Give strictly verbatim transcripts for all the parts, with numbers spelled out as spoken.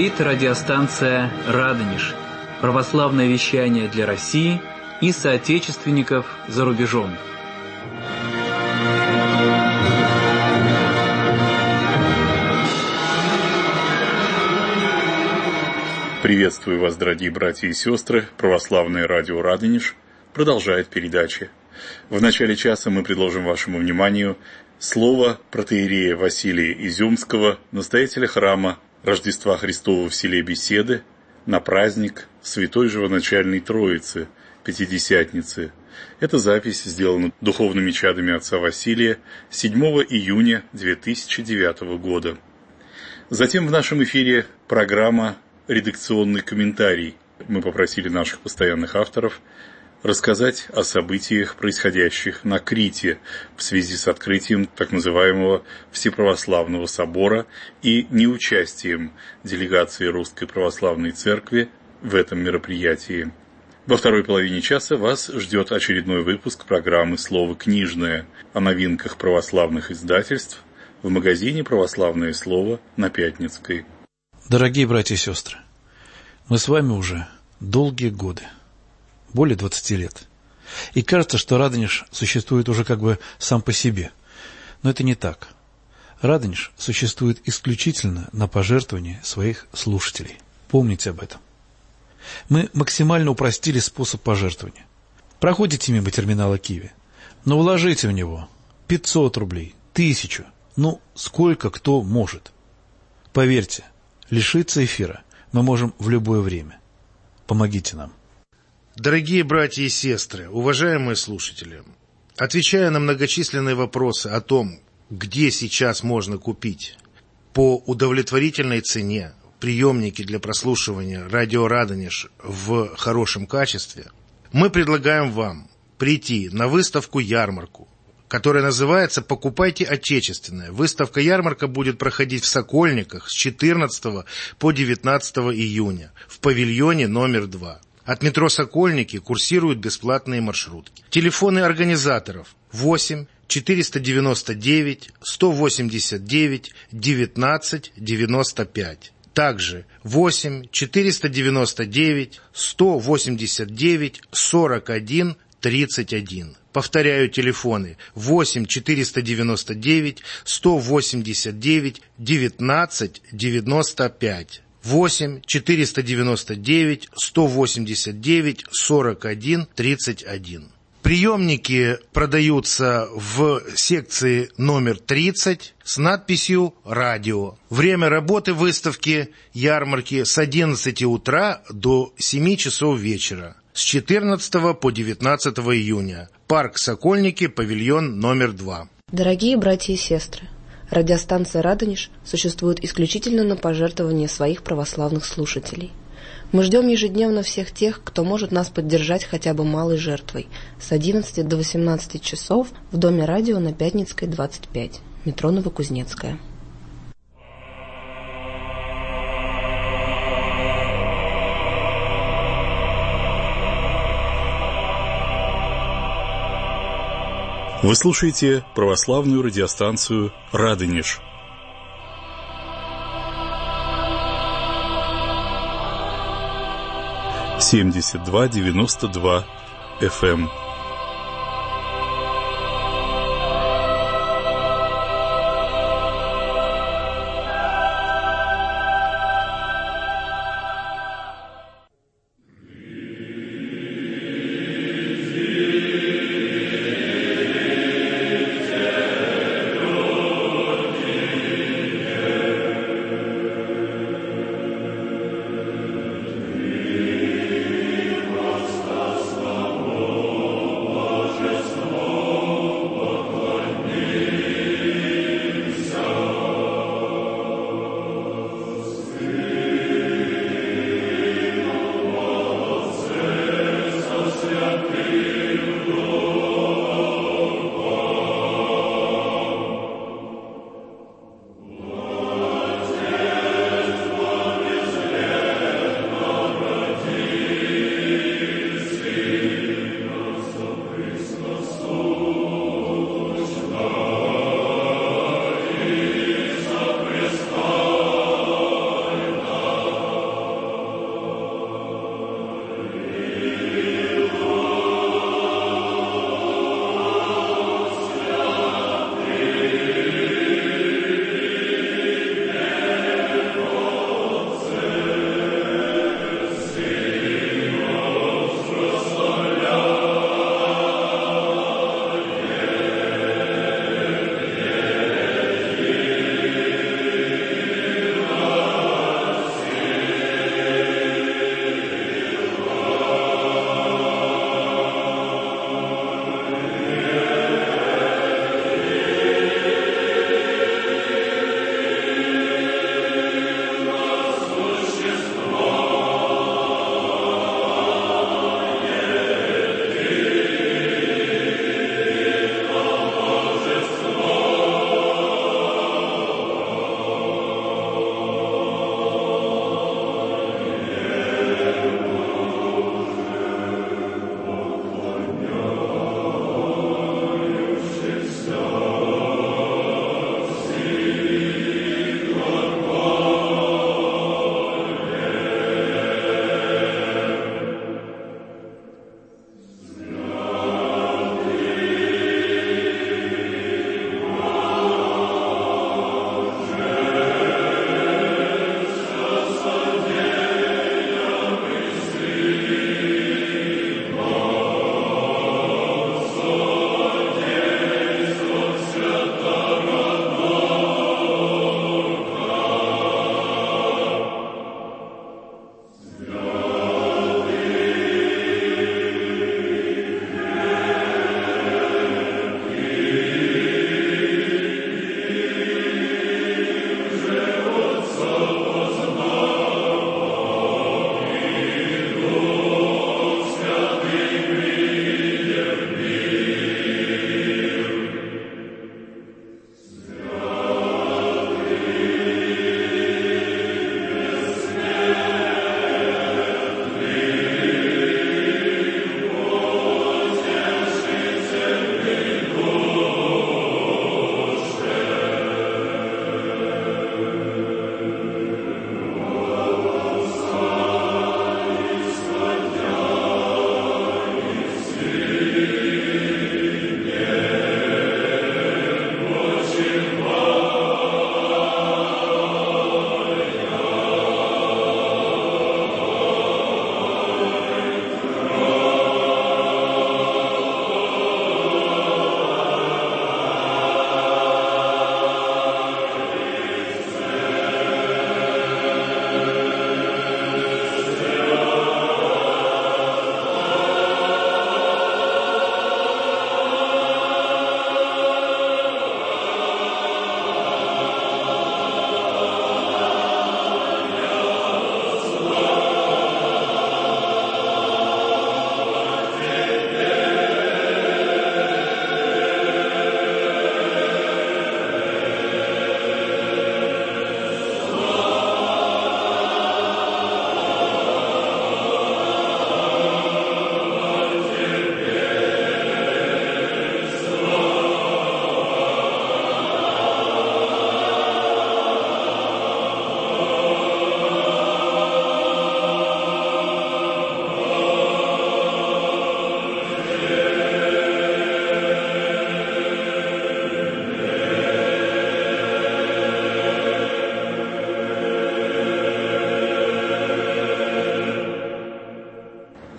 Говорит радиостанция «Радонеж». Православное вещание для России и соотечественников за рубежом. Приветствую вас, дорогие братья и сестры. Православное радио «Радонеж» продолжает передачи. В начале часа мы предложим вашему вниманию слово протоиерея Василия Изюмского, настоятеля храма Рождества Христова в селе Беседы, на праздник Святой Живоначальной Троицы, Пятидесятницы. Эта запись сделана духовными чадами отца Василия седьмого июня две тысячи девятого года. Затем в нашем эфире программа «Редакционный комментарий». Мы попросили наших постоянных авторов рассказать о событиях, происходящих на Крите в связи с открытием так называемого Всеправославного собора и неучастием делегации Русской Православной Церкви в этом мероприятии. Во второй половине часа вас ждет очередной выпуск программы «Слово книжное» о новинках православных издательств в магазине «Православное слово» на Пятницкой. Дорогие братья и сестры, мы с вами уже долгие годы, более двадцати лет. И кажется, что Радонеж существует уже как бы сам по себе. Но это не так. Радонеж существует исключительно на пожертвование своих слушателей. Помните об этом. Мы максимально упростили способ пожертвования. Проходите мимо терминала Киви, но вложите в него пятьсот рублей, тысячу, ну, сколько кто может. Поверьте, лишиться эфира мы можем в любое время. Помогите нам. Дорогие братья и сестры, уважаемые слушатели, отвечая на многочисленные вопросы о том, где сейчас можно купить по удовлетворительной цене приемники для прослушивания радио «Радонеж» в хорошем качестве, мы предлагаем вам прийти на выставку-ярмарку, которая называется «Покупайте отечественное». Выставка-ярмарка будет проходить в Сокольниках с четырнадцатого по девятнадцатого июня в павильоне номер два. От метро «Сокольники» курсируют бесплатные маршрутки. Телефоны организаторов восемь четыреста девяносто девять сто восемьдесят девять девятнадцать девяносто пять. Также восемь четыреста девяносто девять сто восемьдесят девять сорок один тридцать один. Повторяю телефоны восемь четыреста девяносто девять сто восемьдесят девять девятнадцать девяносто пять. восемь четыреста девяносто девять сто восемьдесят девять сорок один тридцать один. Приемники продаются в секции номер тридцать с надписью «Радио». Время работы выставки ярмарки с одиннадцати утра до семи часов вечера. С четырнадцатого по девятнадцатого июня. Парк Сокольники, павильон номер два. Дорогие братья и сестры, радиостанция «Радонеж» существует исключительно на пожертвование своих православных слушателей. Мы ждем ежедневно всех тех, кто может нас поддержать хотя бы малой жертвой, с одиннадцати до восемнадцати часов в Доме радио на Пятницкой, двадцать пять, метро Новокузнецкая. Вы слушаете православную радиостанцию «Радонеж». семьдесят два девяносто два эф эм. Oh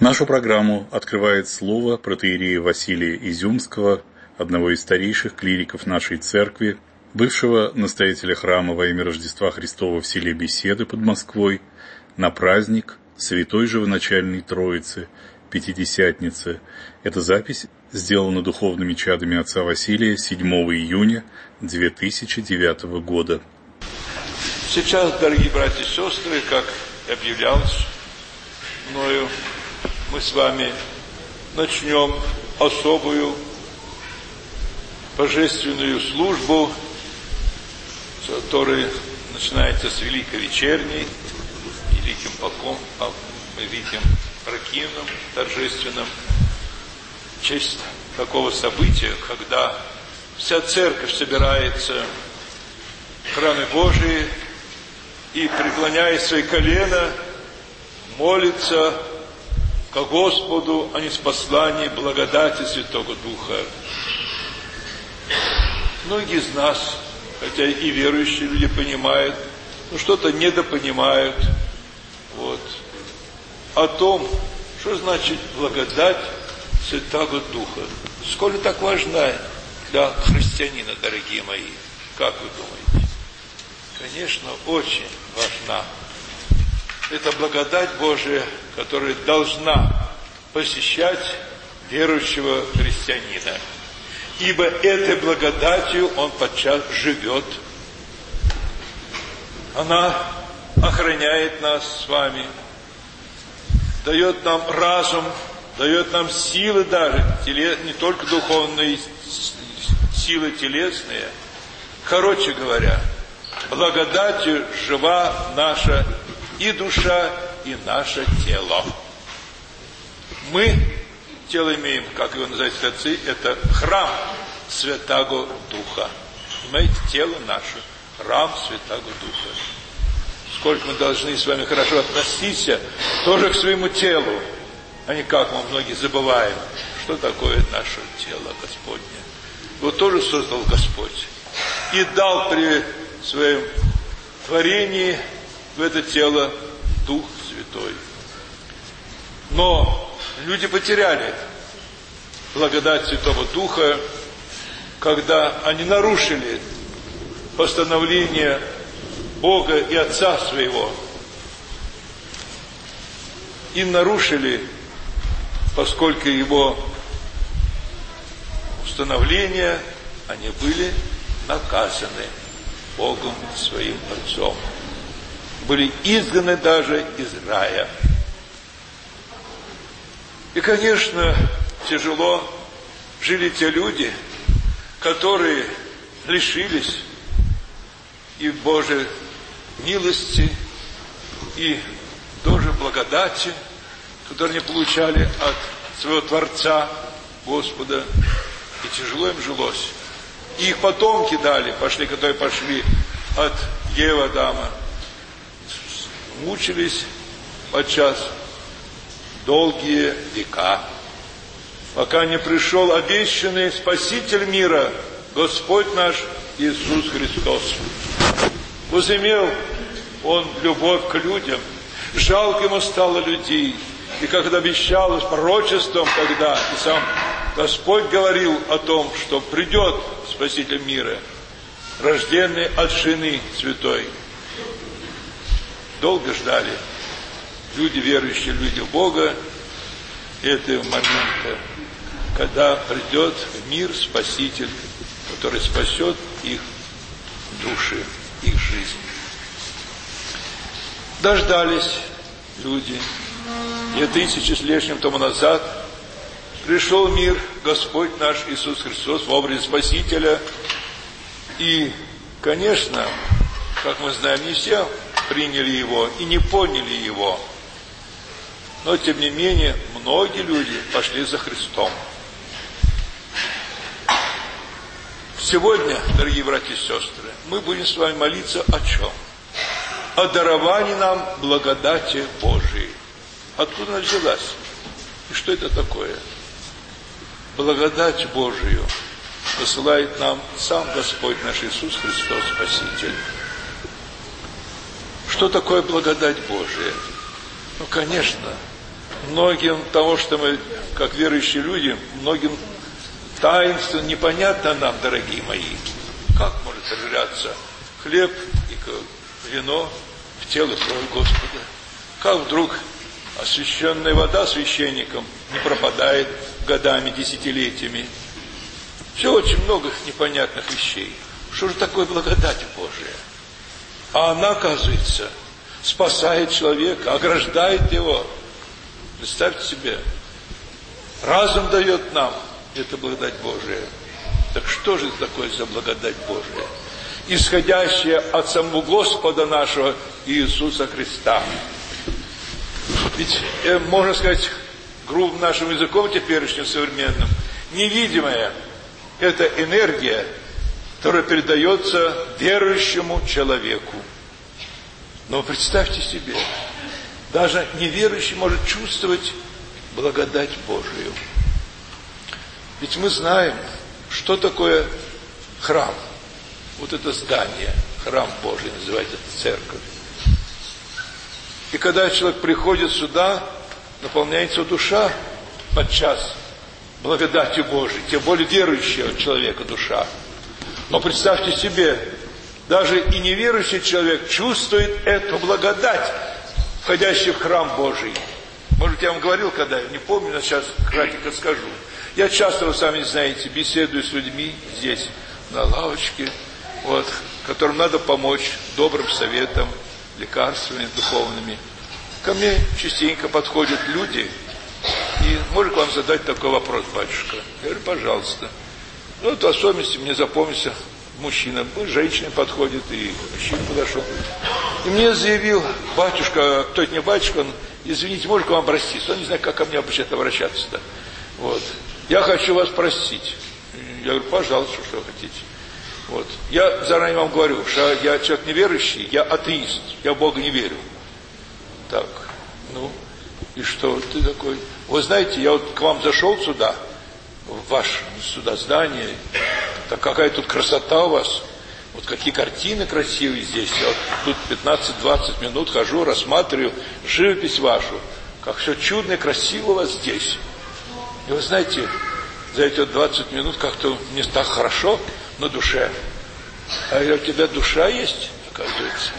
Нашу программу открывает слово протоиерея Василия Изюмского, одного из старейших клириков нашей церкви, бывшего настоятеля храма во имя Рождества Христова в селе Беседы под Москвой, на праздник Святой Живоначальной Троицы, Пятидесятницы. Эта запись сделана духовными чадами отца Василия седьмого июня две тысячи девятого года. Сейчас, дорогие братья и сестры, как объявлялось мною, мы с вами начнем особую божественную службу, которая начинается с Великой Вечерней, великим полком, великим ракимном, торжественным, в честь такого события, когда вся церковь собирается в храме Божии и, преклоняя свои колена, молится ко Господу о ниспослании благодати Святого Духа. Многие из нас, хотя и верующие люди, понимают, но что-то недопонимают, вот, о том, что значит благодать Святого Духа. Сколь так важна для христианина, дорогие мои, как вы думаете? Конечно, очень важна. Это благодать Божия, которая должна посещать верующего христианина. Ибо этой благодатью он подчас живет. Она охраняет нас с вами, дает нам разум, дает нам силы даже, не только духовные силы телесные. Короче говоря, благодатью жива наша и душа, и наше тело. Мы тело имеем, как его называют отцы, это храм Святаго Духа. Понимаете, тело наше, храм Святаго Духа. Сколько мы должны с вами хорошо относиться тоже к своему телу, а не как мы многие забываем, что такое наше тело Господне. Его тоже создал Господь и дал при своем творении в это тело Дух Святой. Но люди потеряли благодать Святого Духа, когда они нарушили постановление Бога и Отца Своего. И нарушили, поскольку Его установления, они были наказаны Богом Своим Отцом. Были изгнаны даже из рая. И, конечно, тяжело жили те люди, которые лишились и Божьей милости, и тоже благодати, которые они получали от своего Творца, Господа, и тяжело им жилось. И их потомки дали, пошли, которые пошли от Евы, Адама, мучились подчас долгие века, пока не пришел обещанный Спаситель мира, Господь наш Иисус Христос. Возымел Он любовь к людям, жалко Ему стало людей, и когда обещалось пророчеством тогда, и сам Господь говорил о том, что придет Спаситель мира, рожденный от Жены Святой. Долго ждали люди, верующие люди в Бога, этого момента, когда придет в мир Спаситель, который спасет их души, их жизнь. Дождались люди. Две тысячи с лишним тому назад пришел в мир Господь наш Иисус Христос в образе Спасителя. И, конечно, как мы знаем, не все приняли Его и не поняли Его. Но, тем не менее, многие люди пошли за Христом. Сегодня, дорогие братья и сестры, мы будем с вами молиться о чем? О даровании нам благодати Божией. Откуда она взялась? И что это такое? Благодать Божию посылает нам сам Господь наш Иисус Христос, Спаситель. Что такое благодать Божия? Ну, конечно, многим того, что мы, как верующие люди, многим таинством непонятно нам, дорогие мои. Как может сожраться хлеб и вино в тело и кровь Господа? Как вдруг освященная вода священником не пропадает годами, десятилетиями? Все очень много непонятных вещей. Что же такое благодать Божия? А она, оказывается, спасает человека, ограждает его. Представьте себе, разум дает нам, это благодать Божия. Так что же это такое за благодать Божия? Исходящая от самого Господа нашего Иисуса Христа. Ведь, э, можно сказать, грубым нашим языком теперешним современным, невидимая – это энергия, которая передается верующему человеку. Но представьте себе, даже неверующий может чувствовать благодать Божию. Ведь мы знаем, что такое храм. Вот это здание, храм Божий называется, это церковь. И когда человек приходит сюда, наполняется душа подчас благодатью Божией, тем более верующего человека душа. Но представьте себе, даже и неверующий человек чувствует эту благодать, входящую в храм Божий. Может быть, я вам говорил, когда, не помню, но сейчас кратенько скажу. Я часто, вы сами знаете, беседую с людьми здесь, на лавочке, вот, которым надо помочь добрым советом, лекарствами духовными. Ко мне частенько подходят люди, и может вам задать такой вопрос, батюшка? Я говорю, пожалуйста. Ну, вот в особенности мне запомнился мужчина, женщина подходит, и мужчина подошел. И мне заявил, батюшка, кто это не батюшка, он, извините, может к вам обратиться? Он не знает, как ко мне обычно обращаться-то. Вот. Я хочу вас просить. Я говорю, пожалуйста, что вы хотите. Вот. Я заранее вам говорю, что я человек неверующий, я атеист, я в Бога не верю. Так, ну, и что ты такой? Вы знаете, я вот к вам зашел сюда, в ваше сюда здание, так какая тут красота у вас, вот какие картины красивые здесь. Я вот тут пятнадцать-двадцать минут хожу, рассматриваю живопись вашу, как все чудно и красиво у вас здесь. И вы знаете, за эти двадцать минут как-то мне так хорошо на душе. А я говорю, у тебя душа есть, оказывается.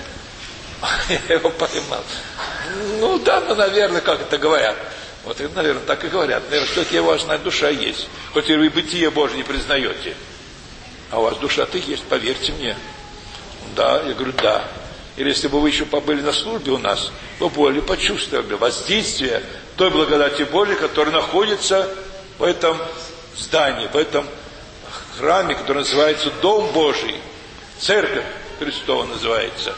Я его поймал. Ну да, ну, наверное, как это говорят. Вот, наверное, так и говорят. Наверное, все-таки у вас душа есть. Хоть и вы бытие Божие не признаете. А у вас душа-то есть, поверьте мне. Да, я говорю, да. Или если бы вы еще побыли на службе у нас, вы более почувствовали воздействие той благодати Божией, которая находится в этом здании, в этом храме, который называется Дом Божий. Церковь Христова называется.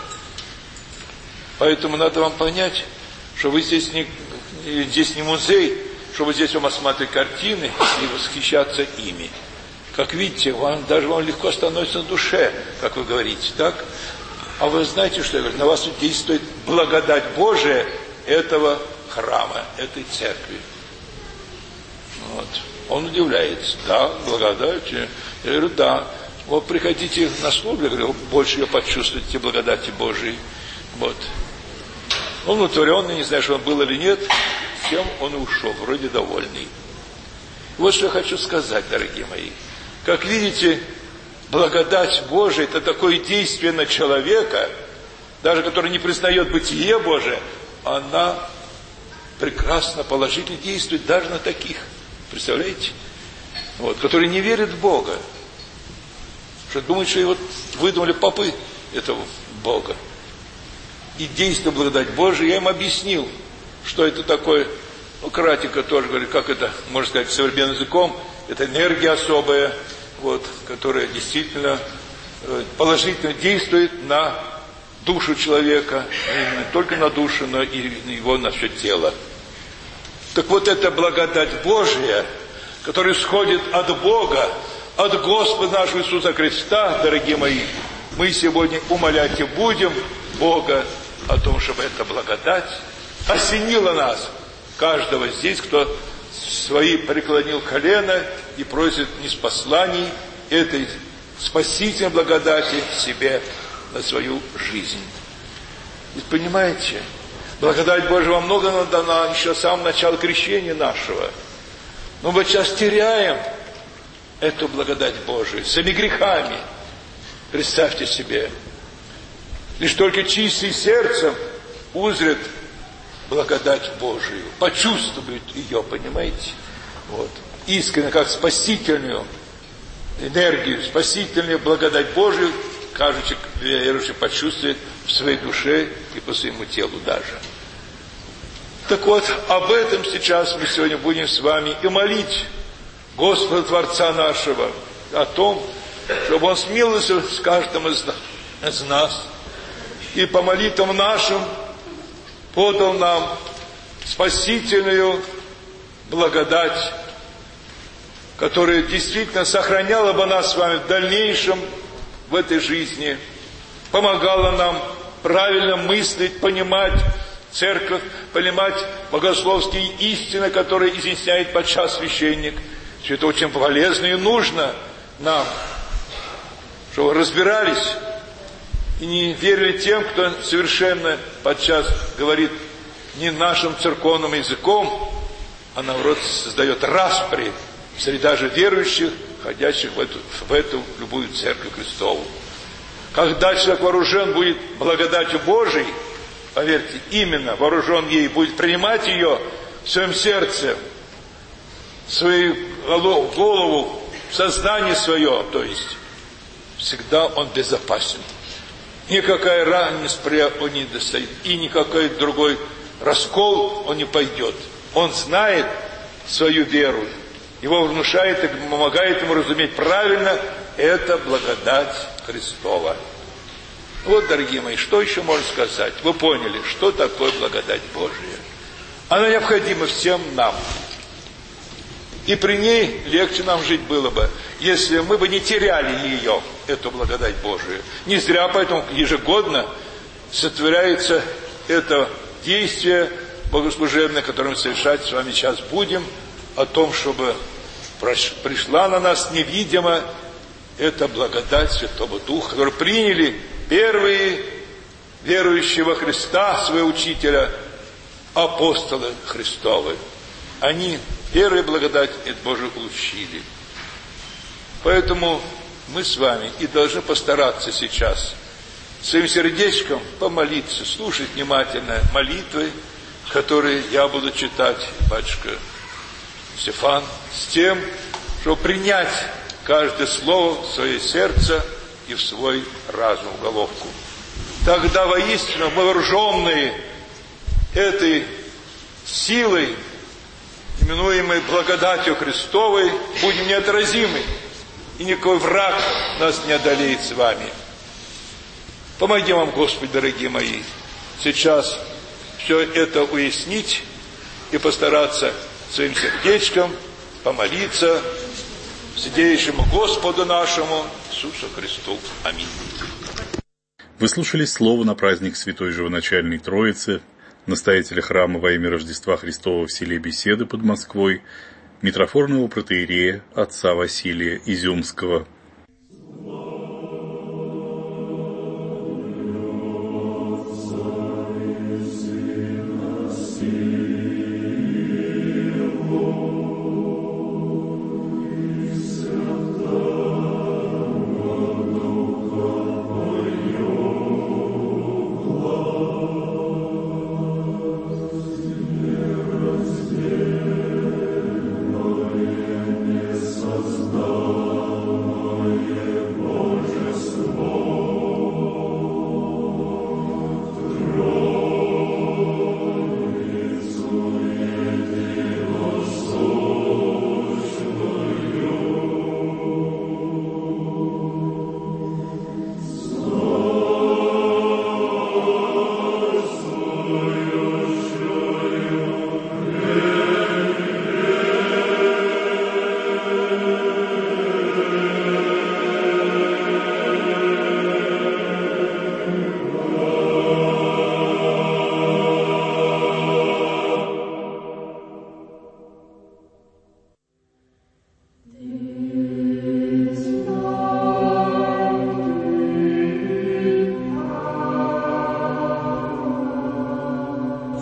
Поэтому надо вам понять, что вы здесь не, здесь не музей, что вы здесь вам осматривать картины и восхищаться ими. Как видите, вам, даже вам легко становится на душе, как вы говорите, так? А вы знаете, что я говорю? На вас действует благодать Божия этого храма, этой церкви. Вот. Он удивляется. Да, благодать. Я говорю, да. Вот приходите на службу, я говорю, больше ее почувствуете благодати Божией. Вот. Он удовлетворенный, не знаю, что он был или нет, всем он и ушел, вроде довольный. Вот что я хочу сказать, дорогие мои. Как видите, благодать Божия – это такое действие на человека, даже который не признает бытие Божие, она прекрасно, положительно действует даже на таких. Представляете? Вот, которые не верят в Бога. Что думают, что его выдумали попы этого Бога. И действие благодать Божия, я им объяснил, что это такое, ну, кратенько тоже говорю, как это, можно сказать, современным языком, это энергия особая, вот, которая действительно положительно действует на душу человека, не только на душу, но и его на все тело. Так вот, эта благодать Божия, которая исходит от Бога, от Господа нашего Иисуса Христа, дорогие мои, мы сегодня умолять и будем Бога о том, чтобы эта благодать осенила нас, каждого здесь, кто свои преклонил колено и просит ниспосланий этой спасительной благодати себе на свою жизнь. Ведь понимаете, Благодать Божия во многом нам дана еще с самого начала крещения нашего. Но мы сейчас теряем эту благодать Божию своими грехами. Представьте себе. Лишь только чистый сердцем узрят благодать Божию, почувствуют ее, понимаете? Вот. Искренне, как спасительную энергию, спасительную благодать Божию, каждый верующий почувствует в своей душе и по своему телу даже. Так вот, об этом сейчас мы сегодня будем с вами и молить Господа Творца нашего о том, чтобы Он смилостился с каждым из нас и по молитвам нашим подал нам спасительную благодать, которая действительно сохраняла бы нас с вами в дальнейшем в этой жизни, помогала нам правильно мыслить, понимать церковь, понимать богословские истины, которые изъясняет подчас священник. Все это очень полезно и нужно нам, чтобы разбирались и не верили тем, кто совершенно подчас говорит не нашим церковным языком, а наоборот создает распри среди даже верующих, ходящих в эту, в эту в любую церковь Христову. Когда человек вооружен будет благодатью Божией, поверьте, именно вооружен ей, будет принимать ее в своем сердце, в свою голову, в сознание свое, то есть всегда он безопасен. Никакая ранность он не достает, и никакой другой раскол он не пойдет. Он знает свою веру, его внушает и помогает ему разуметь правильно, это благодать Христова. Вот, дорогие мои, что еще можно сказать? Вы поняли, что такое благодать Божия. Она необходима всем нам. И при ней легче нам жить было бы, если мы бы не теряли ее, эту благодать Божию. Не зря поэтому ежегодно сотворяется это действие богослужебное, которое мы совершать с вами сейчас будем, о том, чтобы пришла на нас невидимо эта благодать Святого Духа, которую приняли первые верующие во Христа, своего учителя, апостолы Христовы. Они первую благодать от Божию получили. Поэтому мы с вами и должны постараться сейчас своим сердечком помолиться, слушать внимательно молитвы, которые я буду читать, батюшка Стефан, с тем, чтобы принять каждое слово в свое сердце и в свой разум, в головку. Тогда воистину мы, вооруженные этой силой, именуемой благодатью Христовой, будем неотразимы, и никакой враг нас не одолеет с вами. Помоги вам, Господи, дорогие мои, сейчас все это уяснить и постараться своим сердечком помолиться Вседеющему Господу нашему Иисусу Христу. Аминь. Вы слушали слово на праздник Святой Живоначальной Троицы, настоятеля храма во имя Рождества Христова в селе Беседы под Москвой, митрофорного протоиерея отца Василия Изюмского. Sozdał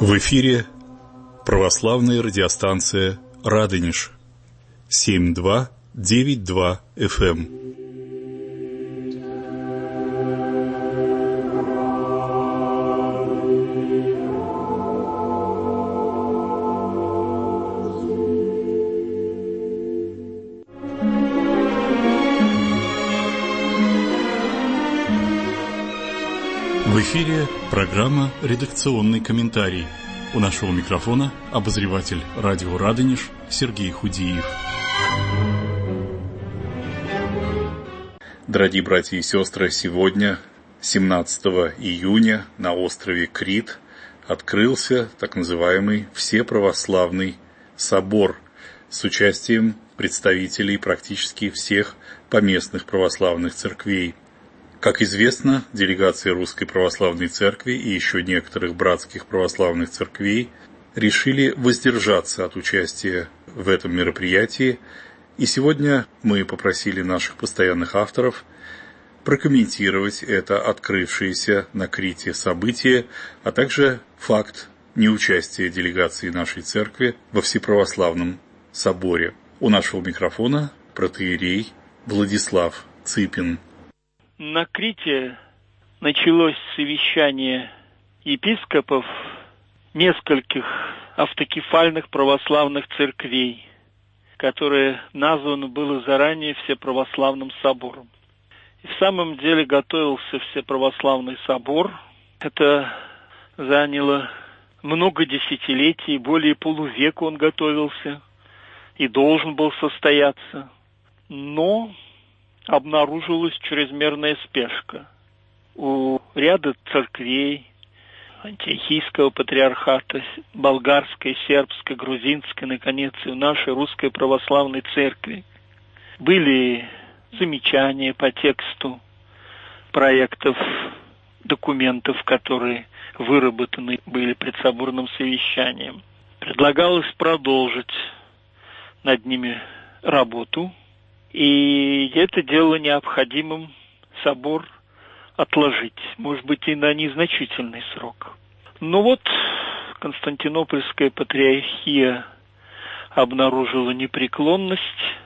В эфире православная радиостанция «Радонеж» семь два девять два эф эм. В эфире программа «Редакционный комментарий». У нашего микрофона обозреватель радио «Радонеж» Сергей Худиев. Дорогие братья и сестры, сегодня, семнадцатого июня, на острове Крит открылся так называемый Всеправославный собор с участием представителей практически всех поместных православных церквей. Как известно, делегация Русской Православной Церкви и еще некоторых братских православных церквей решили воздержаться от участия в этом мероприятии, и сегодня мы попросили наших постоянных авторов прокомментировать это открывшееся на Крите событие, а также факт неучастия делегации нашей церкви во Всеправославном соборе. У нашего микрофона протоиерей Владислав Цыпин. На Крите началось совещание епископов нескольких автокефальных православных церквей, которое названо было заранее Всеправославным собором. И в самом деле готовился Всеправославный собор. Это заняло много десятилетий, более полувека он готовился и должен был состояться. Но обнаружилась чрезмерная спешка. У ряда церквей Антиохийского патриархата, болгарской, сербской, грузинской, наконец, и у нашей Русской Православной Церкви были замечания по тексту проектов, документов, которые выработаны были предсоборным совещанием. Предлагалось продолжить над ними работу, и это делало необходимым собор отложить, может быть, и на незначительный срок. Но вот Константинопольская патриархия обнаружила непреклонность,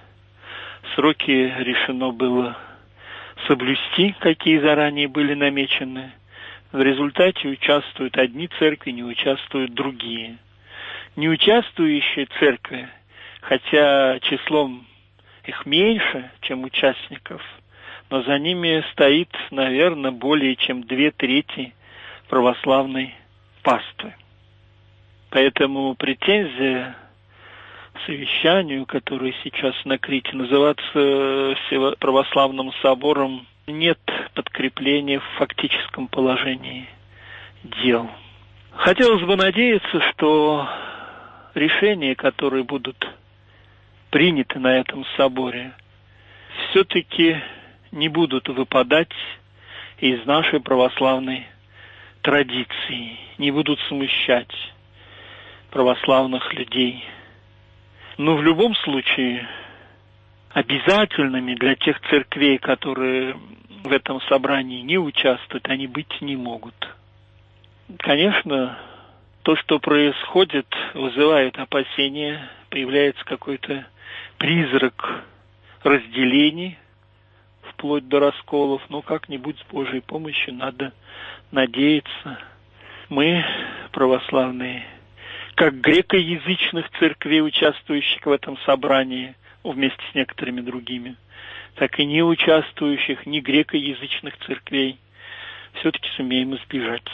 сроки решено было соблюсти, какие заранее были намечены. В результате участвуют одни церкви, не участвуют другие. Неучаствующие церкви, хотя числом их меньше, чем участников, но за ними стоит, наверное, более чем две трети православной паствы. Поэтому претензия к совещанию, которое сейчас на Крите называется Всеправославным собором, нет подкрепления в фактическом положении дел. Хотелось бы надеяться, что решения, которые будут приняты на этом соборе, все-таки не будут выпадать из нашей православной традиции, не будут смущать православных людей. Но в любом случае обязательными для тех церквей, которые в этом собрании не участвуют, они быть не могут. Конечно, то, что происходит, вызывает опасения, появляется какой-то призрак разделений, вплоть до расколов, но как-нибудь с Божьей помощью надо надеяться. Мы, православные, как грекоязычных церквей, участвующих в этом собрании, вместе с некоторыми другими, так и не участвующих ни грекоязычных церквей, все-таки сумеем избежать.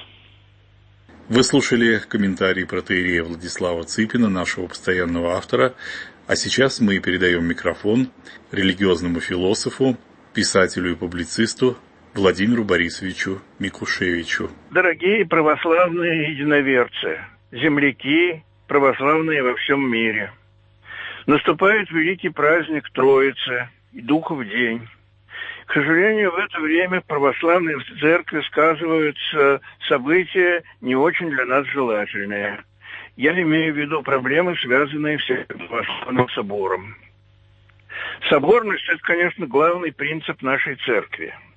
Вы слушали комментарий протоиерея Владислава Цыпина, нашего постоянного автора, а сейчас мы передаем микрофон религиозному философу, писателю и публицисту Владимиру Борисовичу Микушевичу. Дорогие православные единоверцы, земляки, православные во всем мире, наступает великий праздник Троицы и Духов день. К сожалению, в это время в православной церкви сказываются события не очень для нас желательные. Я имею в виду проблемы, связанные с православным собором. Соборность – это, конечно, главный принцип нашей церкви.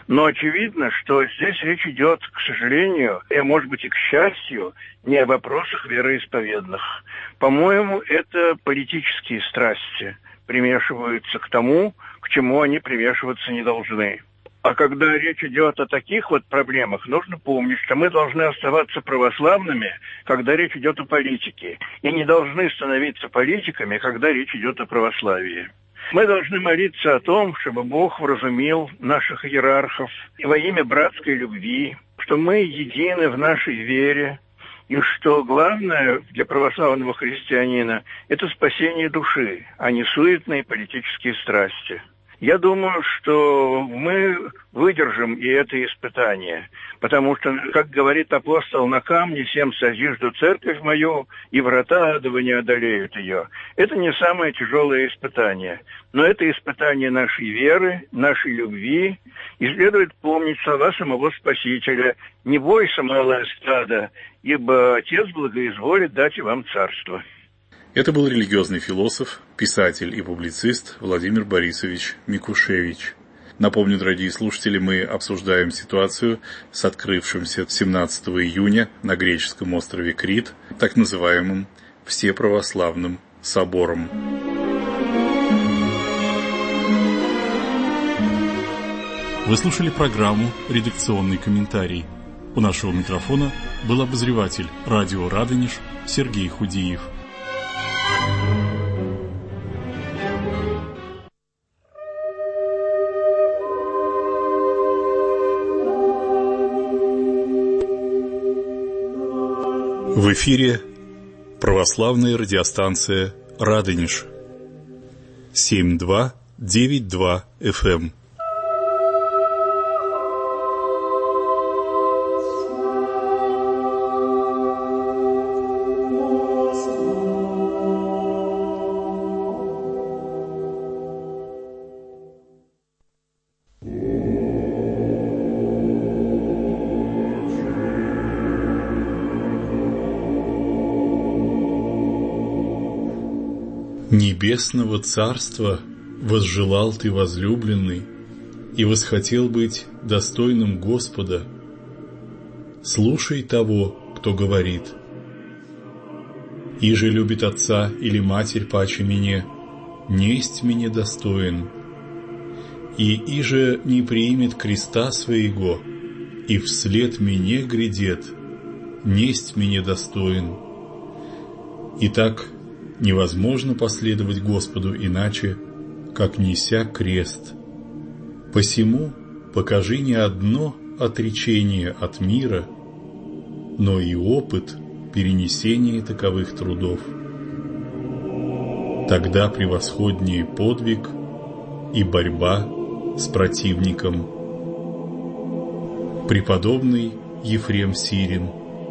Но очевидно, что здесь речь идет, к сожалению, и, может быть, и к счастью, не о вопросах вероисповедных. По-моему, это политические страсти примешиваются к тому, к чему они примешиваться не должны. А когда речь идет о таких вот проблемах, нужно помнить, что мы должны оставаться православными, когда речь идет о политике, и не должны становиться политиками, когда речь идет о православии. Мы должны молиться о том, чтобы Бог вразумил наших иерархов и во имя братской любви, что мы едины в нашей вере, и что главное для православного христианина – это спасение души, а не суетные политические страсти. Я думаю, что мы выдержим и это испытание, потому что, как говорит апостол, на камне всем созижду церковь мою, и врата адова не одолеют ее. Это не самое тяжелое испытание, но это испытание нашей веры, нашей любви, и следует помнить слова самого Спасителя: «Не бойся, малое стадо, ибо Отец благоизволит дать вам царство». Это был религиозный философ, писатель и публицист Владимир Борисович Микушевич. Напомню, дорогие слушатели, мы обсуждаем ситуацию с открывшимся семнадцатого июня на греческом острове Крит, так называемым Всеправославным собором. Вы слушали программу «Редакционный комментарий». У нашего микрофона был обозреватель радио «Радонеж» Сергей Худиев. В эфире православная радиостанция «Радонеж» семь два девять два эф эм. Небесного царства возжелал ты, возлюбленный, и восхотел быть достойным Господа. Слушай того, кто говорит: «Иже любит отца или матерь паче мне, несть мне достоин, и иже не примет креста своего, и вслед мне грядет, несть мне достоин». Итак, невозможно последовать Господу иначе, как неся крест. Посему покажи не одно отречение от мира, но и опыт перенесения таковых трудов. Тогда превосходнее подвиг и борьба с противником. Преподобный Ефрем Сирин.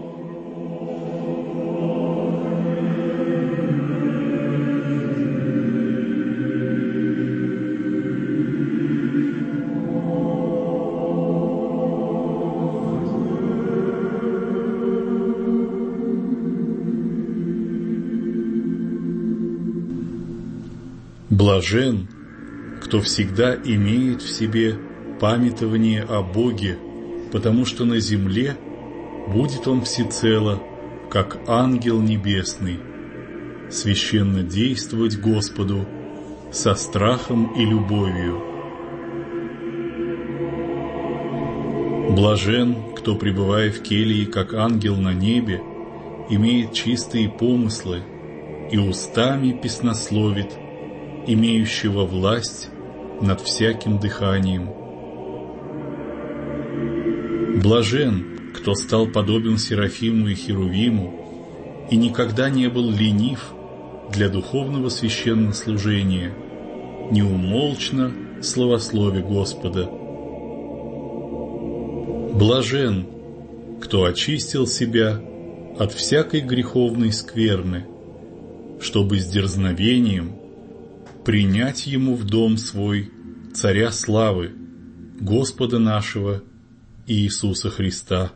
Блажен, кто всегда имеет в себе памятование о Боге, потому что на земле будет он всецело, как ангел небесный, священно действовать Господу со страхом и любовью. Блажен, кто, пребывая в келье, как ангел на небе, имеет чистые помыслы и устами песнословит, имеющего власть над всяким дыханием. Блажен, кто стал подобен Серафиму и Херувиму и никогда не был ленив для духовного священнослужения, неумолчно славословя Господа. Блажен, кто очистил себя от всякой греховной скверны, чтобы с дерзновением принять ему в дом свой Царя славы, Господа нашего Иисуса Христа.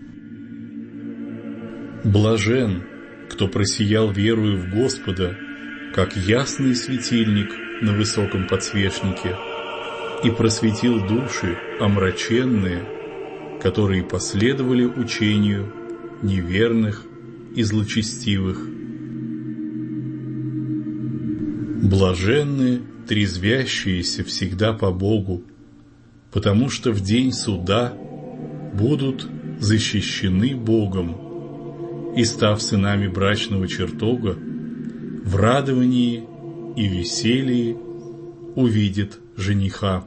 Блажен, кто просиял верою в Господа, как ясный светильник на высоком подсвечнике, и просветил души омраченные, которые последовали учению неверных и злочестивых. Блаженны трезвящиеся всегда по Богу, потому что в день суда будут защищены Богом и, став сынами брачного чертога, в радовании и веселье увидят жениха.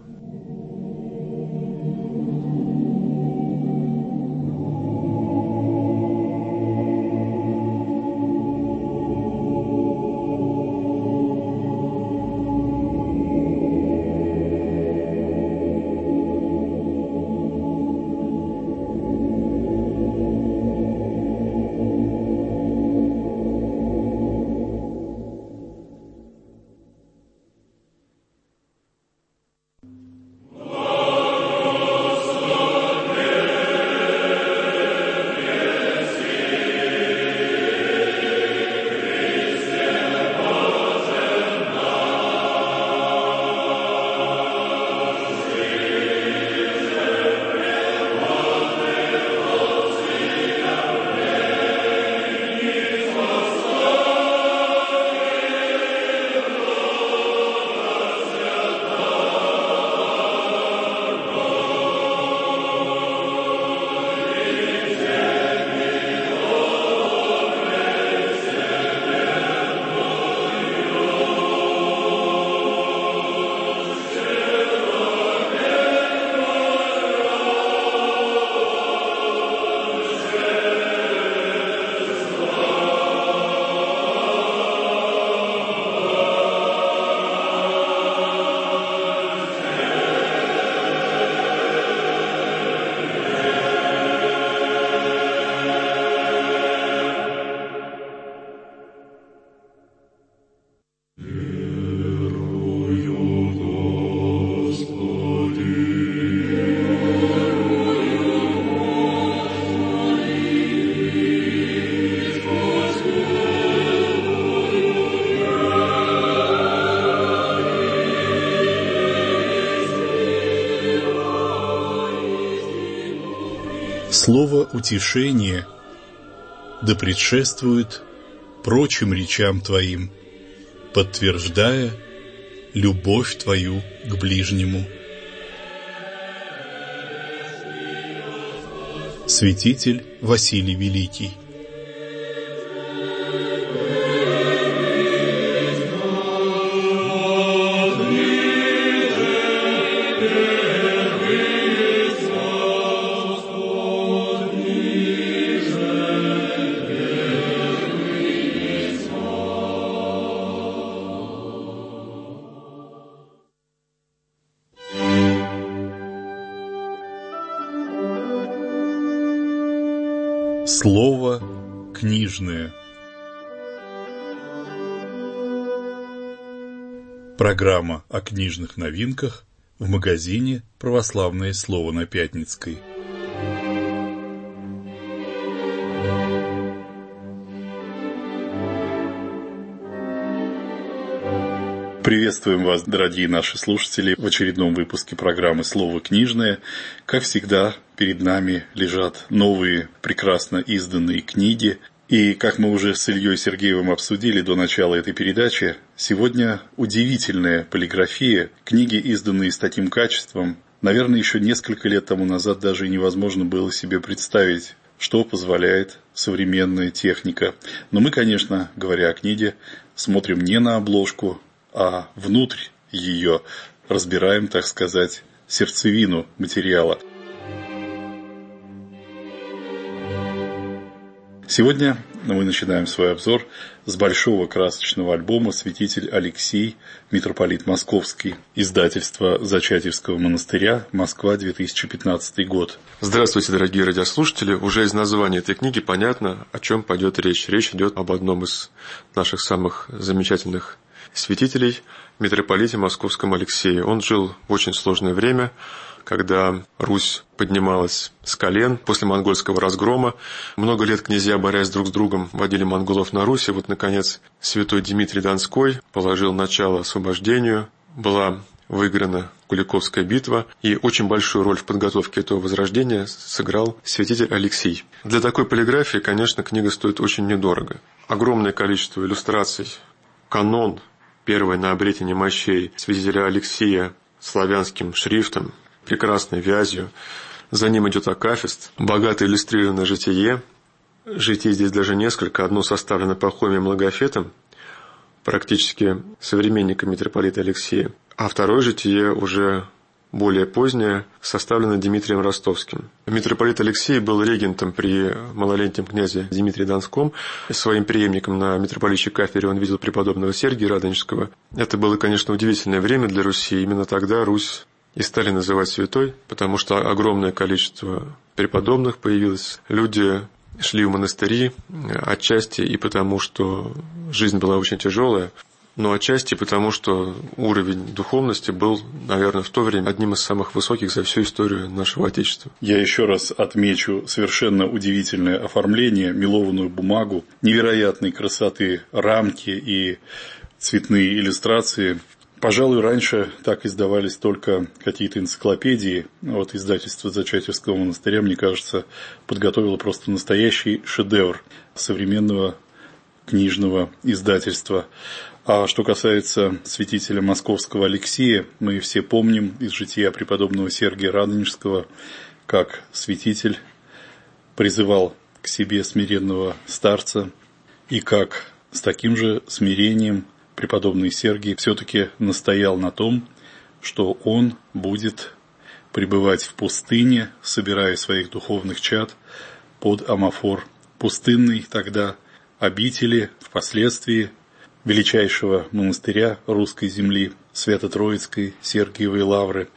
Слово утешение да предшествует прочим речам Твоим, подтверждая любовь Твою к ближнему. Святитель Василий Великий. Слово книжное. Программа о книжных новинках в магазине «Православное слово» на Пятницкой. Приветствуем вас, дорогие наши слушатели, в очередном выпуске программы «Слово книжное». Как всегда, перед нами лежат новые, прекрасно изданные книги. И, как мы уже с Ильей Сергеевым обсудили до начала этой передачи, сегодня удивительная полиграфия. Книги, изданные с таким качеством, наверное, еще несколько лет тому назад даже невозможно было себе представить, что позволяет современная техника. Но мы, конечно, говоря о книге, смотрим не на обложку, а внутрь ее, разбираем, так сказать, сердцевину материала. Сегодня мы начинаем свой обзор с большого красочного альбома «Святитель Алексий, митрополит Московский», издательство Зачатевского монастыря, Москва, две тысячи пятнадцатый год. Здравствуйте, дорогие радиослушатели. Уже из названия этой книги понятно, о чем пойдет речь. Речь идет об одном из наших самых замечательных святителей, митрополите Московском Алексее. Он жил в очень сложное время, когда Русь поднималась с колен после монгольского разгрома. Много лет князья, борясь друг с другом, водили монголов на Русь. И вот, наконец, святой Дмитрий Донской положил начало освобождению. Была выиграна Куликовская битва, и очень большую роль в подготовке этого возрождения сыграл святитель Алексий. Для такой полиграфии, конечно, книга стоит очень недорого. Огромное количество иллюстраций, канон, первый на обретение мощей святителя Алексия славянским шрифтом, прекрасной вязью. За ним идет акафист, богато иллюстрированное житие. Житий здесь даже несколько. Одно составлено Пахомием Логофетом, практически современником митрополита Алексия, а второе житие, уже более позднее, составлено Дмитрием Ростовским. Митрополит Алексей был регентом при малолетнем князе Дмитрии Донском. Своим преемником на митрополичьей кафедре он видел преподобного Сергия Радонежского. Это было, конечно, удивительное время для Руси. Именно тогда Русь и стали называть святой, потому что огромное количество преподобных появилось. Люди шли в монастыри, отчасти и потому, что жизнь была очень тяжелая, но отчасти потому, что уровень духовности был, наверное, в то время одним из самых высоких за всю историю нашего Отечества. Я еще раз отмечу совершенно удивительное оформление, мелованную бумагу, невероятной красоты рамки и цветные иллюстрации. Пожалуй, раньше так издавались только какие-то энциклопедии. Вот издательство Зачатевского монастыря, мне кажется, подготовило просто настоящий шедевр современного книжного издательства. А что касается святителя московского Алексия, мы все помним из жития преподобного Сергия Радонежского, как святитель призывал к себе смиренного старца, и как с таким же смирением преподобный Сергий все-таки настоял на том, что он будет пребывать в пустыне, собирая своих духовных чад под амафор пустынной тогда обители, впоследствии величайшего монастыря русской земли, Свято-Троицкой Сергиевой Лавры.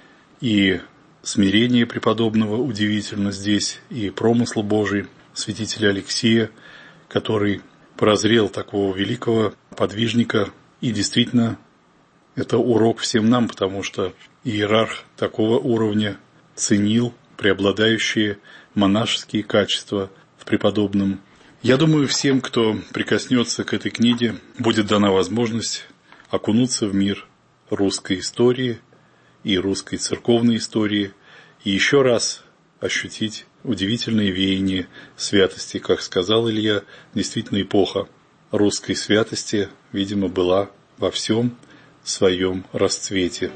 И смирение преподобного удивительно здесь, и промысл Божий святителя Алексия, который прозрел такого великого подвижника. И действительно, это урок всем нам, потому что иерарх такого уровня ценил преобладающие монашеские качества в преподобном. Я думаю, всем, кто прикоснется к этой книге, будет дана возможность окунуться в мир русской истории и русской церковной истории, и еще раз ощутить удивительные веяния святости. Как сказал Илья, действительно эпоха русской святости, видимо, была во всем своем расцвете.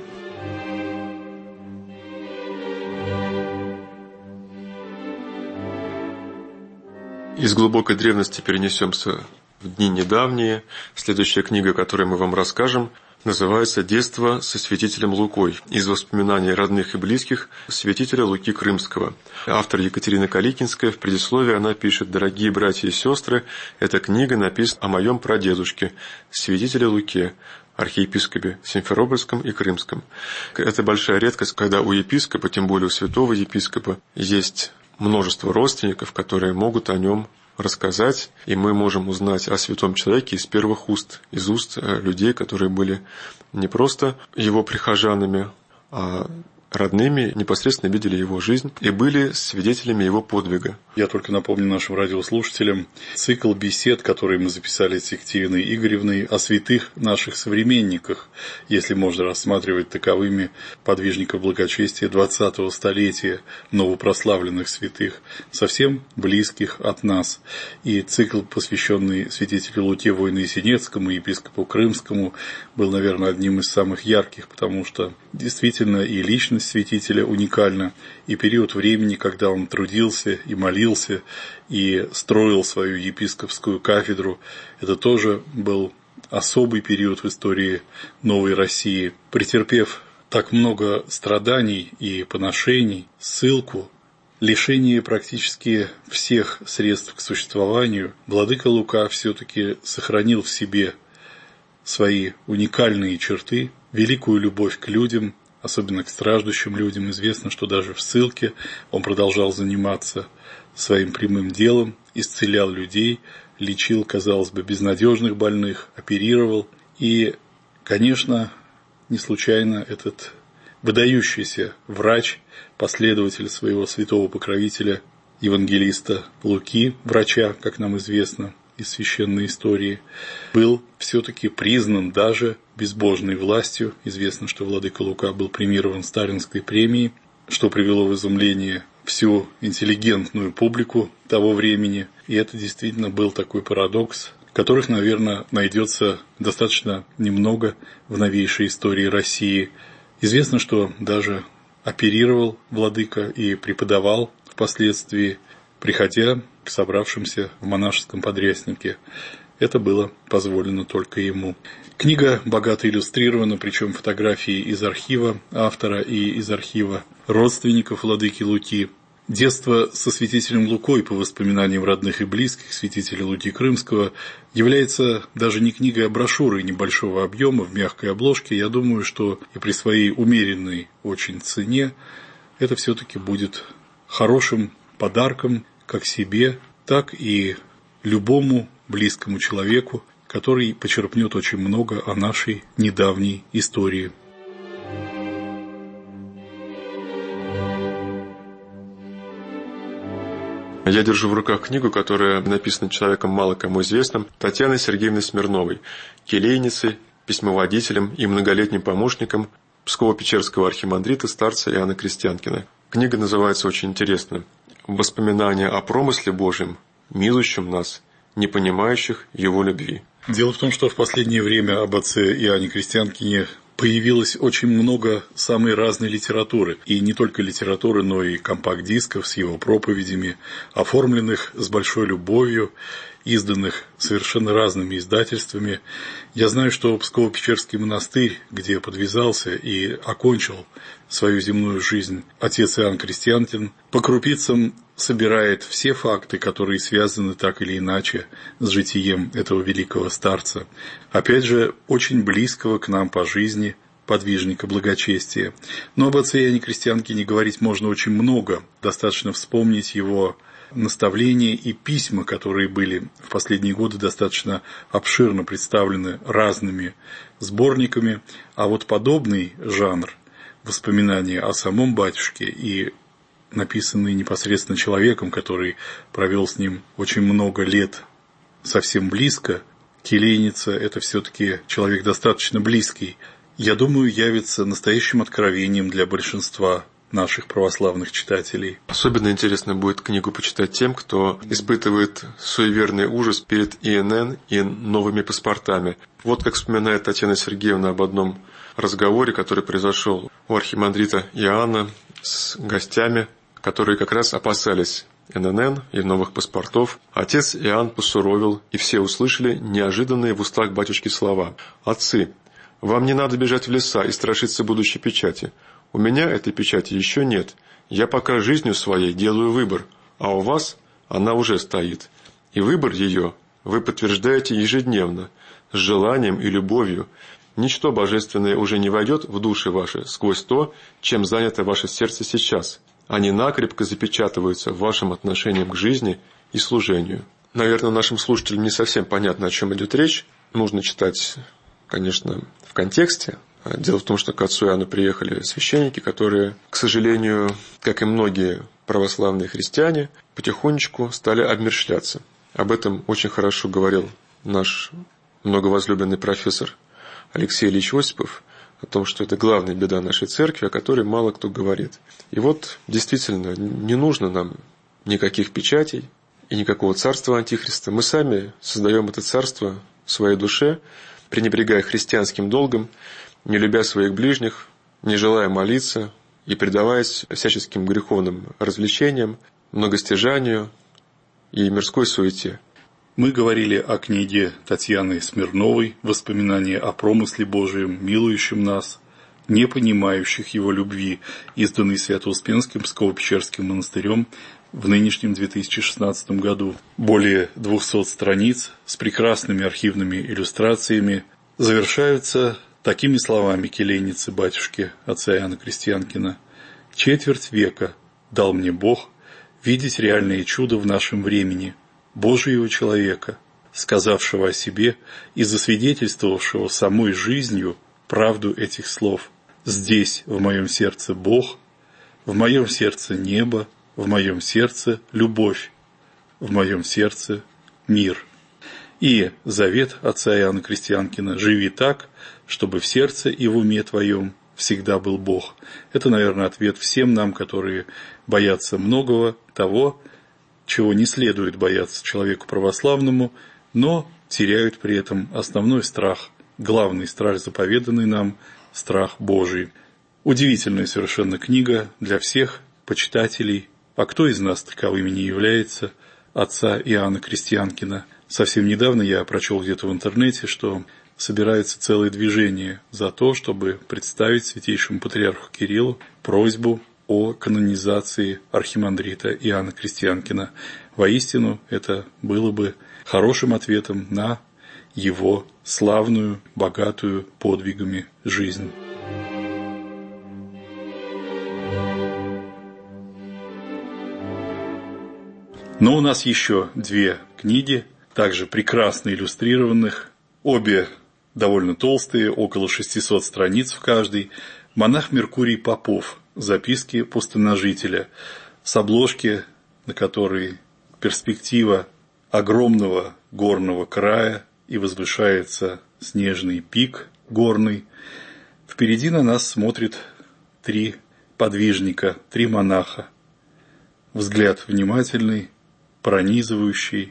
Из глубокой древности перенесемся в дни недавние. Следующая книга, которую мы вам расскажем, называется «Детство со святителем Лукой» из воспоминаний родных и близких святителя Луки Крымского. Автор Екатерина Каликинская. В предисловии она пишет: «Дорогие братья и сестры, эта книга написана о моем прадедушке, святителе Луке, архиепископе Симферопольском и Крымском». Это большая редкость, когда у епископа, тем более у святого епископа, есть множество родственников, которые могут о нем рассказать, и мы можем узнать о святом человеке из первых уст, из уст людей, которые были не просто его прихожанами, а родными, непосредственно видели его жизнь и были свидетелями его подвига. Я только напомню нашим радиослушателям цикл бесед, который мы записали с Екатериной Игоревной о святых наших современниках, если можно рассматривать таковыми подвижников благочестия двадцатого столетия, новопрославленных святых, совсем близких от нас. И цикл, посвященный святителю Луке Воино-Ясенецкому и епископу Крымскому, был, наверное, одним из самых ярких, потому что действительно и личность святителя уникальна, и период времени, когда он трудился и молился, и строил свою епископскую кафедру, это тоже был особый период в истории новой России. Претерпев так много страданий и поношений, ссылку, лишение практически всех средств к существованию, владыка Лука все-таки сохранил в себе свои уникальные черты, великую любовь к людям, особенно к страждущим людям. Известно, что даже в ссылке он продолжал заниматься своим прямым делом, исцелял людей, лечил, казалось бы, безнадежных больных, оперировал. И, конечно, не случайно этот выдающийся врач, последователь своего святого покровителя, евангелиста Луки, врача, как нам известно, из священной истории, был все-таки признан даже безбожной властью. Известно, что владыка Лука был премирован Сталинской премией, что привело в изумление всю интеллигентную публику того времени. И это действительно был такой парадокс, которых, наверное, найдется достаточно немного в новейшей истории России. Известно, что даже оперировал владыка и преподавал впоследствии, приходя к собравшимся в монашеском подряснике. Это было позволено только ему. Книга богато иллюстрирована, причем фотографии из архива автора и из архива родственников владыки Луки. Детство со святителем Лукой, по воспоминаниям родных и близких святителя Луки Крымского, является даже не книгой, а брошюрой небольшого объема в мягкой обложке. Я думаю, что и при своей умеренной очень цене это все-таки будет хорошим подарком как себе, так и любому близкому человеку, который почерпнет очень много о нашей недавней истории. Я держу в руках книгу, которая написана человеком мало кому известным, Татьяной Сергеевной Смирновой, келейницей, письмоводителем и многолетним помощником Псково-Печерского архимандрита старца Иоанна Крестьянкина. Книга называется очень интересно «Воспоминания о промысле Божьем, милующем нас, не понимающих Его любви». Дело в том, что в последнее время об отце Иоанне Крестьянкине появилось очень много самой разной литературы. И не только литературы, но и компакт-дисков с его проповедями, оформленных с большой любовью, изданных совершенно разными издательствами. Я знаю, что Псково-Печерский монастырь, где подвязался и окончил свою земную жизнь отец Иоанн Крестьянкин, по крупицам собирает все факты, которые связаны так или иначе с житием этого великого старца. Опять же, очень близкого к нам по жизни подвижника благочестия. Но об отце Иоанне Крестьянкине говорить можно очень много. Достаточно вспомнить его наставления и письма, которые были в последние годы достаточно обширно представлены разными сборниками. А вот подобный жанр воспоминания о самом батюшке и написанные непосредственно человеком, который провел с ним очень много лет совсем близко, келейница – это все-таки человек достаточно близкий, я думаю, явится настоящим откровением для большинства наших православных читателей. Особенно интересно будет книгу почитать тем, кто испытывает суеверный ужас перед И Н Н и новыми паспортами. Вот как вспоминает Татьяна Сергеевна об одном разговоре, который произошел у архимандрита Иоанна с гостями, которые как раз опасались Н Н Н и новых паспортов. Отец Иоанн посуровил, и все услышали неожиданные в устах батюшки слова: «Отцы, вам не надо бежать в леса и страшиться будущей печати. У меня этой печати еще нет. Я пока жизнью своей делаю выбор, а у вас она уже стоит. И выбор ее вы подтверждаете ежедневно, с желанием и любовью. Ничто божественное уже не войдет в души ваши сквозь то, чем занято ваше сердце сейчас. Они накрепко запечатываются в вашем отношении к жизни и служению». Наверное, нашим слушателям не совсем понятно, о чем идет речь. Нужно читать, конечно, в контексте. Дело в том, что к отцу Иоанну приехали священники, которые, к сожалению, как и многие православные христиане, потихонечку стали обмерщвляться. Об этом очень хорошо говорил наш многовозлюбленный профессор Алексей Ильич Осипов, о том, что это главная беда нашей церкви, о которой мало кто говорит. И вот, действительно, не нужно нам никаких печатей и никакого царства Антихриста. Мы сами создаем это царство в своей душе, пренебрегая христианским долгом, не любя своих ближних, не желая молиться и предаваясь всяческим греховным развлечениям, многостяжанию и мирской суете. Мы говорили о книге Татьяны Смирновой «Воспоминания о промысле Божием, милующем нас, не понимающих Его любви», изданной Свято-Успенским Псково-Печерским монастырем в нынешнем две тысячи шестнадцатом году. Более двухсот страниц с прекрасными архивными иллюстрациями завершаются такими словами келейницы батюшки отца Иоанна Крестьянкина: «Четверть века дал мне Бог видеть реальные чудо в нашем времени, Божьего человека, сказавшего о себе и засвидетельствовавшего самой жизнью правду этих слов: здесь в моем сердце Бог, в моем сердце небо, в моем сердце любовь, в моем сердце мир». И завет отца Иоанна Крестьянкина «Живи так, чтобы в сердце и в уме твоем всегда был Бог». Это, наверное, ответ всем нам, которые боятся многого того, чего не следует бояться человеку православному, но теряют при этом основной страх, главный страх, заповеданный нам, страх Божий. Удивительная совершенно книга для всех почитателей, а кто из нас таковыми не является, отца Иоанна Крестьянкина. Совсем недавно я прочел где-то в интернете, что собирается целое движение за то, чтобы представить святейшему патриарху Кириллу просьбу о канонизации архимандрита Иоанна Крестьянкина. Воистину, это было бы хорошим ответом на его славную, богатую подвигами жизнь. Но у нас еще две книги, также прекрасно иллюстрированных, обе довольно толстые, около шестисот страниц в каждой. «Монах Меркурий Попов. Записки пустынножителя», с обложки, на которой перспектива огромного горного края и возвышается снежный пик горный. Впереди на нас смотрят три подвижника, три монаха. Взгляд внимательный, пронизывающий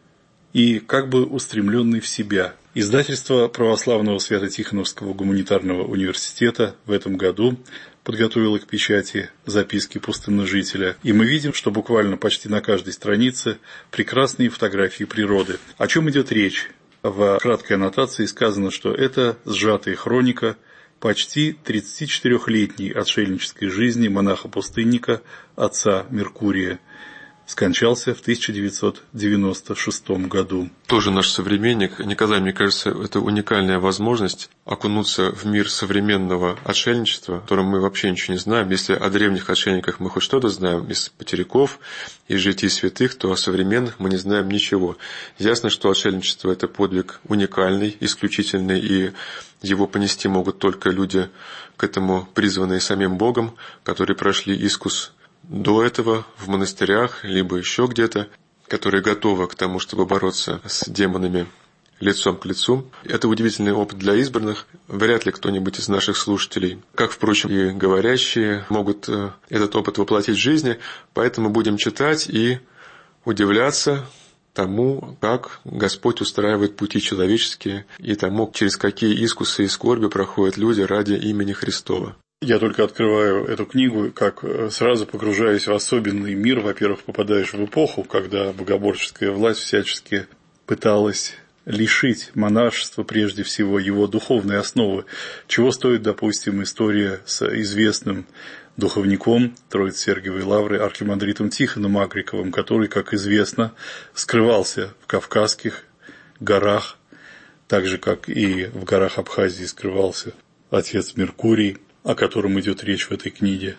и как бы устремленный в себя. Издательство Православного Свято-Тихоновского гуманитарного университета в этом году подготовило к печати записки пустынножителя, и мы видим, что буквально почти на каждой странице прекрасные фотографии природы. О чем идет речь? В краткой аннотации сказано, что это сжатая хроника почти тридцатичетырёхлетней отшельнической жизни монаха-пустынника отца Меркурия. Скончался в тысяча девятьсот девяносто шестом году. Тоже наш современник. Николай, мне кажется, это уникальная возможность окунуться в мир современного отшельничества, о котором мы вообще ничего не знаем. Если о древних отшельниках мы хоть что-то знаем из потеряков, из житий святых, то о современных мы не знаем ничего. Ясно, что отшельничество – это подвиг уникальный, исключительный, и его понести могут только люди, к этому призванные самим Богом, которые прошли искус до этого в монастырях, либо еще где-то, которые готовы к тому, чтобы бороться с демонами лицом к лицу. Это удивительный опыт для избранных. Вряд ли кто-нибудь из наших слушателей, как, впрочем, и говорящие, могут этот опыт воплотить в жизни. Поэтому будем читать и удивляться тому, как Господь устраивает пути человеческие, и тому, через какие искусы и скорби проходят люди ради имени Христова. Я только открываю эту книгу, как сразу погружаюсь в особенный мир. Во-первых, попадаешь в эпоху, когда богоборческая власть всячески пыталась лишить монашества прежде всего его духовной основы. Чего стоит, допустим, история с известным духовником Троице-Сергиевой лавры архимандритом Тихоном Агриковым, который, как известно, скрывался в Кавказских горах, так же, как и в горах Абхазии скрывался отец Меркурий, о котором идет речь в этой книге.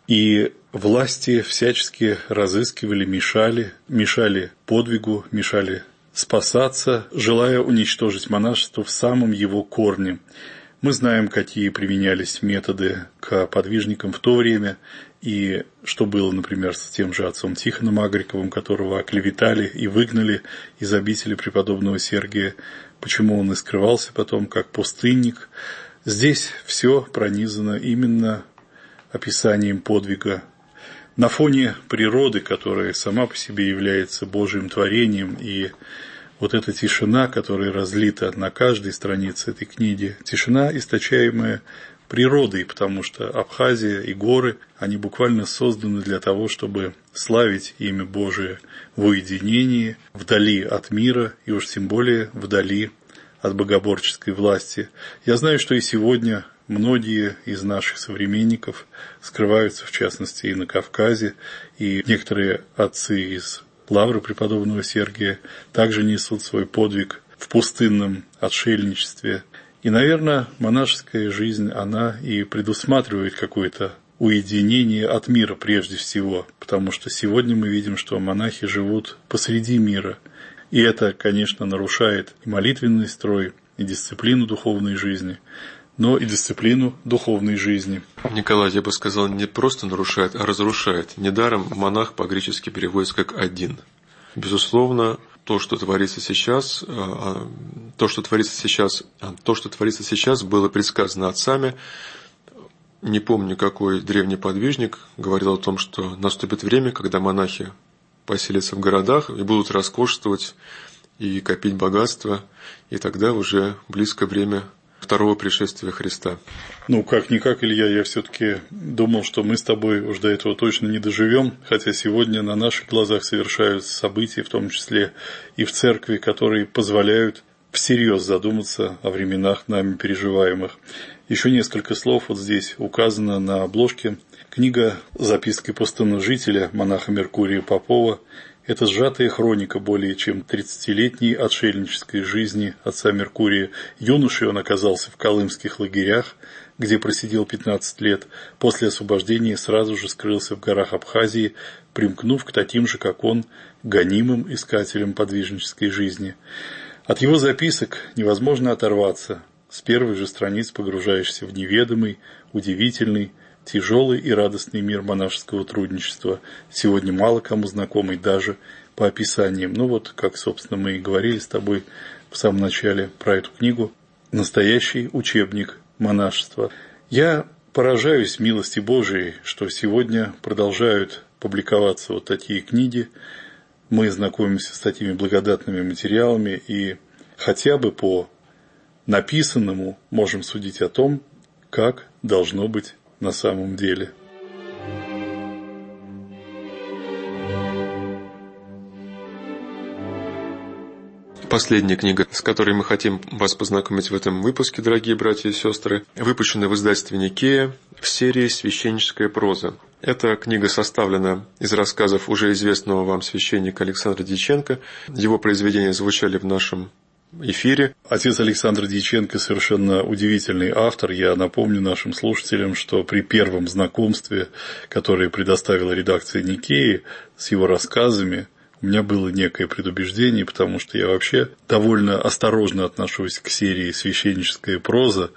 И власти всячески разыскивали, мешали, мешали подвигу, мешали спасаться, желая уничтожить монашество в самом его корне. Мы знаем, какие применялись методы к подвижникам в то время, и что было, например, с тем же отцом Тихоном Агриковым, которого оклеветали и выгнали из обители преподобного Сергия, почему он и скрывался потом как пустынник. Здесь все пронизано именно описанием подвига. На фоне природы, которая сама по себе является Божьим творением, и вот эта тишина, которая разлита на каждой странице этой книги, тишина, источаемая природой, потому что Абхазия и горы, они буквально созданы для того, чтобы славить имя Божие в уединении, вдали от мира, и уж тем более вдали от богоборческой власти. Я знаю, что и сегодня многие из наших современников скрываются, в частности, и на Кавказе, и некоторые отцы из лавры преподобного Сергия также несут свой подвиг в пустынном отшельничестве. И, наверное, монашеская жизнь, она и предусматривает какое-то уединение от мира прежде всего, потому что сегодня мы видим, что монахи живут посреди мира. И это, конечно, нарушает и молитвенный строй, и дисциплину духовной жизни, но и дисциплину духовной жизни. Николай, я бы сказал, не просто нарушает, а разрушает. Недаром монах по-гречески переводится как «один». Безусловно, то, что творится сейчас, то, что творится сейчас, то, что творится сейчас, было предсказано отцами. Не помню, какой древний подвижник говорил о том, что наступит время, когда монахи поселятся в городах и будут роскошествовать и копить богатство, и тогда уже близко время второго пришествия Христа. Ну, как-никак, Илья, я все-таки думал, что мы с тобой уж до этого точно не доживем, хотя сегодня на наших глазах совершаются события, в том числе и в церкви, которые позволяют всерьез задуматься о временах нами переживаемых. Еще несколько слов вот здесь указано на обложке. Книга «Записки пустынножителя» монаха Меркурия Попова. Это сжатая хроника более чем тридцатилетней отшельнической жизни отца Меркурия. Юношей он оказался в колымских лагерях, где просидел пятнадцать лет. После освобождения сразу же скрылся в горах Абхазии, примкнув к таким же, как он, гонимым искателям подвижнической жизни. От его записок невозможно оторваться. С первой же страниц погружаешься в неведомый, удивительный, тяжелый и радостный мир монашеского трудничества, сегодня мало кому знакомый даже по описаниям. Ну вот, как, собственно, мы и говорили с тобой в самом начале про эту книгу, настоящий учебник монашества. Я поражаюсь милости Божией, что сегодня продолжают публиковаться вот такие книги. Мы знакомимся с такими благодатными материалами и хотя бы по написанному можем судить о том, как должно быть на самом деле. Последняя книга, с которой мы хотим вас познакомить в этом выпуске, дорогие братья и сестры, выпущена в издательстве Никея в серии «Священническая проза». Эта книга составлена из рассказов уже известного вам священника Александра Дьяченко. Его произведения звучали в нашем эфире. Отец Александр Дьяченко совершенно удивительный автор. Я напомню нашим слушателям, что при первом знакомстве, которое предоставила редакция Никеи с его рассказами, у меня было некое предубеждение, потому что я вообще довольно осторожно отношусь к серии «Священническая проза»,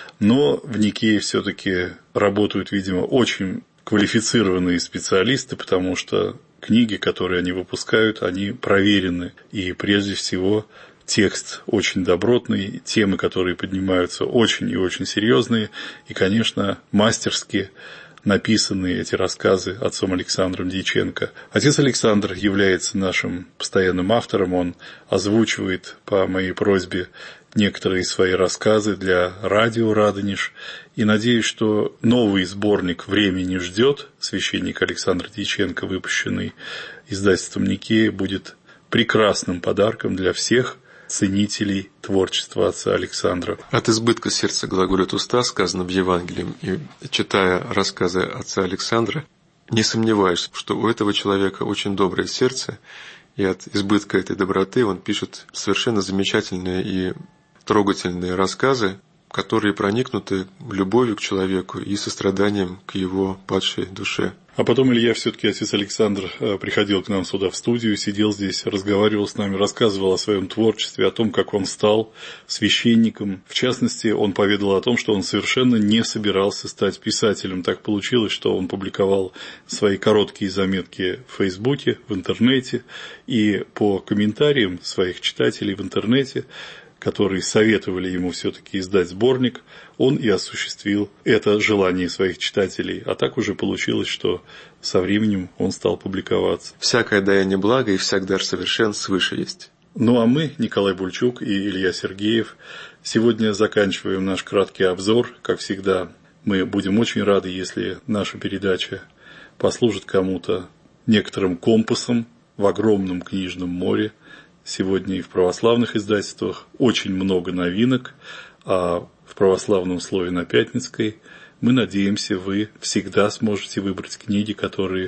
но в Никее все-таки работают, видимо, очень квалифицированные специалисты, потому что книги, которые они выпускают, они проверены. И прежде всего текст очень добротный, темы, которые поднимаются, очень и очень серьезные, и, конечно, мастерски написаны эти рассказы отцом Александром Дьяченко. Отец Александр является нашим постоянным автором, он озвучивает по моей просьбе некоторые свои рассказы для радио «Радонеж», и надеюсь, что новый сборник «Время не ждет» священник Александр Дьяченко, выпущенный издательством Никея, будет прекрасным подарком для всех ценителей творчества отца Александра. От избытка сердца глаголит уста, сказано в Евангелии, и читая рассказы отца Александра, не сомневаюсь, что у этого человека очень доброе сердце, и от избытка этой доброты он пишет совершенно замечательные и трогательные рассказы, которые проникнуты любовью к человеку и состраданием к его падшей душе. А потом Илья все-таки, отец Александр, приходил к нам сюда в студию, сидел здесь, разговаривал с нами, рассказывал о своем творчестве, о том, как он стал священником. В частности, он поведал о том, что он совершенно не собирался стать писателем. Так получилось, что он публиковал свои короткие заметки в Фейсбуке, в интернете, и по комментариям своих читателей в интернете, которые советовали ему все-таки издать сборник, он и осуществил это желание своих читателей. А так уже получилось, что со временем он стал публиковаться. «Всякое даяние благо и всяк дар совершен свыше есть». Ну а мы, Николай Бульчук и Илья Сергеев, сегодня заканчиваем наш краткий обзор. Как всегда, мы будем очень рады, если наша передача послужит кому-то некоторым компасом в огромном книжном море. Сегодня и в православных издательствах очень много новинок, а в православном слове на Пятницкой мы надеемся, вы всегда сможете выбрать книги, которые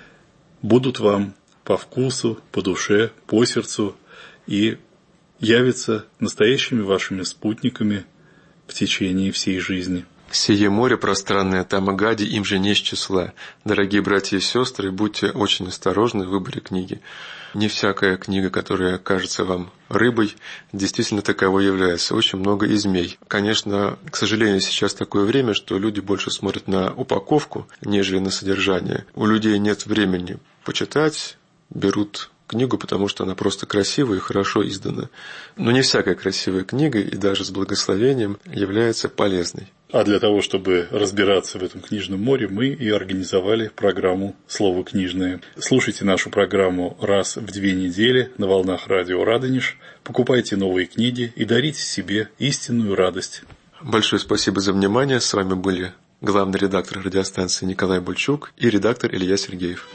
будут вам по вкусу, по душе, по сердцу и явятся настоящими вашими спутниками в течение всей жизни. «Сие море пространное, там и гади, им же не с числа». Дорогие братья и сестры, будьте очень осторожны в выборе книги. Не всякая книга, которая кажется вам рыбой, действительно таковой является. Очень много и змей. Конечно, к сожалению, сейчас такое время, что люди больше смотрят на упаковку, нежели на содержание. У людей нет времени почитать, берут книгу, потому что она просто красивая и хорошо издана. Но не всякая красивая книга, и даже с благословением, является полезной. А для того, чтобы разбираться в этом книжном море, мы и организовали программу «Слово книжное». Слушайте нашу программу раз в две недели на волнах радио «Радонеж». Покупайте новые книги и дарите себе истинную радость. Большое спасибо за внимание. С вами были главный редактор радиостанции Николай Бульчук и редактор Илья Сергеев.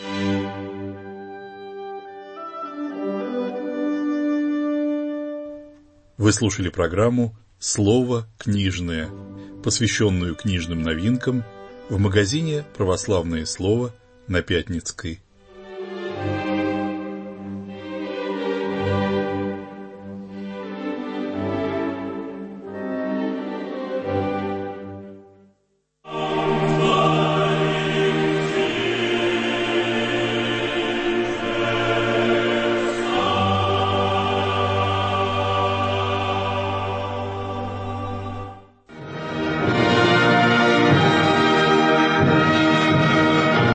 Вы слушали программу «Слово книжное», посвященную книжным новинкам в магазине «Православное слово» на Пятницкой.